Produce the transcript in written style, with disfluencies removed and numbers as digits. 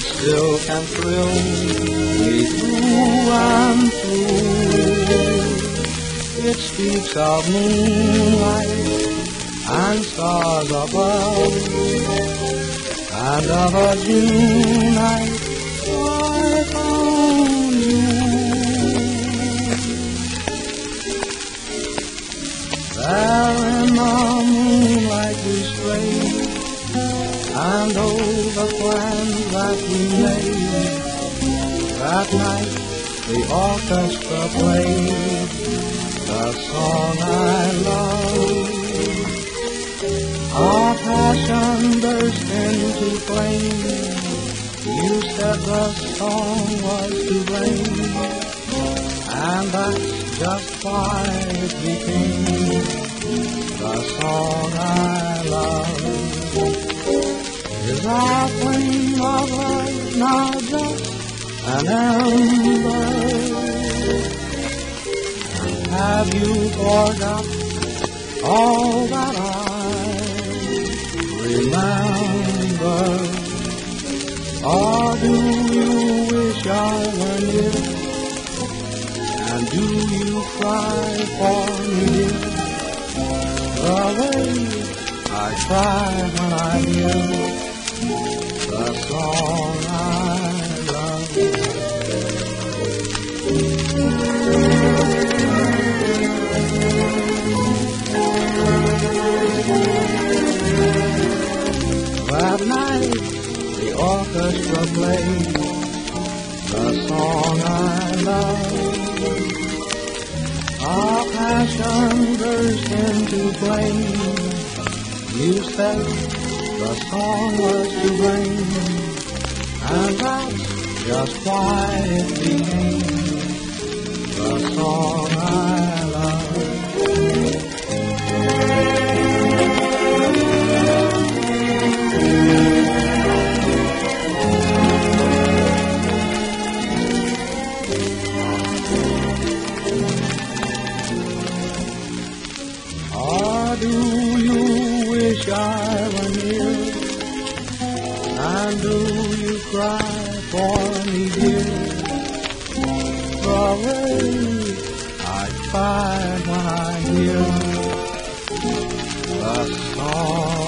still can thrill me through and through. It speaks of moonlight and stars above, and of a June night I found you. There in the moonlight we strayed, and over plans that we made. That night the orchestra played the song I love. Our passion burst into flame. You said the song was to blame, and that's just why it became the song I love. Is our flame of love now just an ember? Have you forgot all that I remember? Or do you wish I were near? And do you cry for me the way I cry when I hear the song I love? That night the orchestra played the song I love. Our passion burst into flame. You said the song was to blame, and that's just why it became the song I love. Or do you wish I were near? And do you cry for me, dear? The way I cry when I hear the song